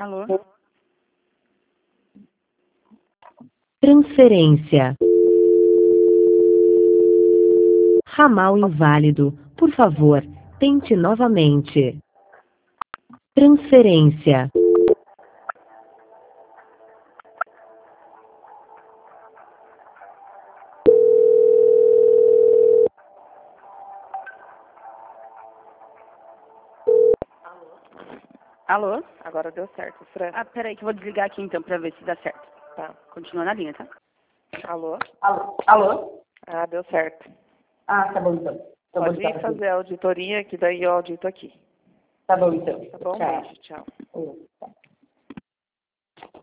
Alô? Transferência. Ramal inválido. Por favor, tente novamente. Transferência. Alô? Agora deu certo, Fran. Ah, peraí que eu vou desligar aqui então pra ver se dá certo. Tá. Continua na linha, tá? Alô? Alô? Ah, deu certo. Ah, tá bom então. Então, Pode vou ir estar fazer a auditoria, que daí eu audito aqui. Tá bom então. Tá bom? Tchau. Beijo, tchau. Tá.